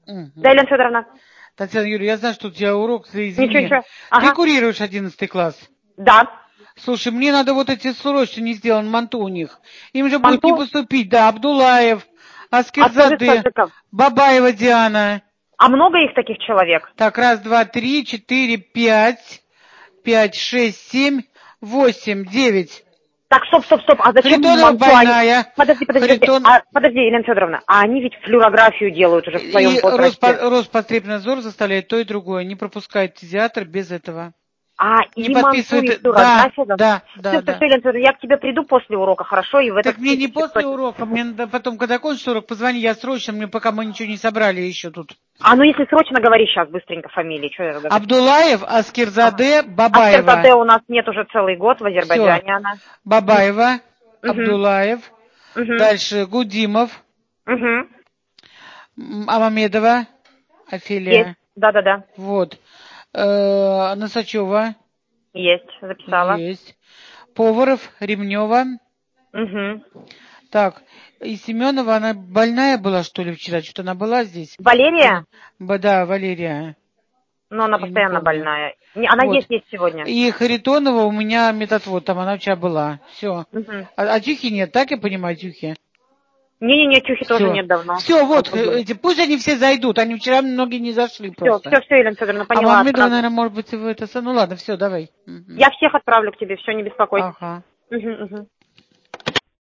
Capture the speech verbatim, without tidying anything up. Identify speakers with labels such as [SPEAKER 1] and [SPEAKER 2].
[SPEAKER 1] Мгм.
[SPEAKER 2] Да, Елена Федоровна.
[SPEAKER 1] Татьяна Юрьевна, я знаю, что у тебя урок, ты извини.
[SPEAKER 2] Ничего, ничего.
[SPEAKER 1] Ты
[SPEAKER 2] Ага.
[SPEAKER 1] курируешь одиннадцатый класс?
[SPEAKER 2] Да.
[SPEAKER 1] Слушай, мне надо вот эти срочно не сделан манту у них. Им же будет не
[SPEAKER 2] Манту?
[SPEAKER 1] поступить, да, Абдулаев,
[SPEAKER 2] А скажи,
[SPEAKER 1] Аскерзаде,
[SPEAKER 2] Саджиков,
[SPEAKER 1] Бабаева Диана.
[SPEAKER 2] а много их таких человек?
[SPEAKER 1] Так, раз, два, три, четыре, пять, пять, шесть, семь, восемь, девять.
[SPEAKER 2] Так, стоп, стоп, стоп, а зачем
[SPEAKER 1] Харитонова
[SPEAKER 2] манту они...
[SPEAKER 1] больная.
[SPEAKER 2] Подожди, подожди, подожди.
[SPEAKER 1] Харитон...
[SPEAKER 2] А, подожди, Елена Федоровна, а они ведь флюорографию делают уже в своем
[SPEAKER 1] И Роспо...
[SPEAKER 2] возрасте.
[SPEAKER 1] Роспотребнадзор заставляет то и другое. Не пропускает фтизиатр без этого.
[SPEAKER 2] А,
[SPEAKER 1] Не
[SPEAKER 2] и манту, и
[SPEAKER 1] подписывает... Да,
[SPEAKER 2] флюорография?
[SPEAKER 1] да,
[SPEAKER 2] Все,
[SPEAKER 1] да,
[SPEAKER 2] все,
[SPEAKER 1] да.
[SPEAKER 2] все, Елена Федоровна, я к тебе приду после урока, хорошо? И в
[SPEAKER 1] Так
[SPEAKER 2] этот
[SPEAKER 1] мне не
[SPEAKER 2] списочек...
[SPEAKER 1] после урока, мне надо потом, когда кончится урок, позвони, я срочно, мне пока мы ничего не собрали еще тут.
[SPEAKER 2] А, ну если срочно говори сейчас, быстренько фамилии, что я тогда...
[SPEAKER 1] Абдулаев,
[SPEAKER 2] Ага.
[SPEAKER 1] Аскерзаде,
[SPEAKER 2] А
[SPEAKER 1] Бабаева.
[SPEAKER 2] Скерзаде у нас нет уже целый год в
[SPEAKER 1] Все.
[SPEAKER 2] Азербайджане она.
[SPEAKER 1] Бабаева,
[SPEAKER 2] Угу.
[SPEAKER 1] Абдулаев.
[SPEAKER 2] Угу.
[SPEAKER 1] Дальше Гудимов,
[SPEAKER 2] Угу.
[SPEAKER 1] М, Амамедова,
[SPEAKER 2] Есть.
[SPEAKER 1] Офелия.
[SPEAKER 2] Да-да-да.
[SPEAKER 1] Вот. Э, Носачева.
[SPEAKER 2] Есть. Записала.
[SPEAKER 1] Есть. Поваров, Ремнева.
[SPEAKER 2] Угу.
[SPEAKER 1] Так, и Семенова, она больная была, что ли, вчера? Что-то она была здесь?
[SPEAKER 2] Валерия?
[SPEAKER 1] Или... Ба- Да, Валерия.
[SPEAKER 2] Ну, она
[SPEAKER 1] Я не
[SPEAKER 2] постоянно
[SPEAKER 1] помню.
[SPEAKER 2] больная. Не, она
[SPEAKER 1] Вот.
[SPEAKER 2] есть, есть сегодня.
[SPEAKER 1] И Харитонова у меня методвод, там она вчера была. Все.
[SPEAKER 2] Угу.
[SPEAKER 1] А, а Тюхи нет, так я понимаю, Тюхи?
[SPEAKER 2] Не-не-не, Тюхи тоже
[SPEAKER 1] Все.
[SPEAKER 2] нет давно.
[SPEAKER 1] Все, вот,
[SPEAKER 2] Разбудили.
[SPEAKER 1] эти, пусть они все зайдут. Они вчера многие не зашли
[SPEAKER 2] Все,
[SPEAKER 1] просто.
[SPEAKER 2] все, все, Елена Федоровна,
[SPEAKER 1] А
[SPEAKER 2] поняла.
[SPEAKER 1] Мамедова,
[SPEAKER 2] Отправлю.
[SPEAKER 1] наверное, может быть, в это... Ну ладно, все, давай. Мгм.
[SPEAKER 2] Я всех отправлю к тебе, все, не беспокойся.
[SPEAKER 1] Ага.
[SPEAKER 2] Угу, угу.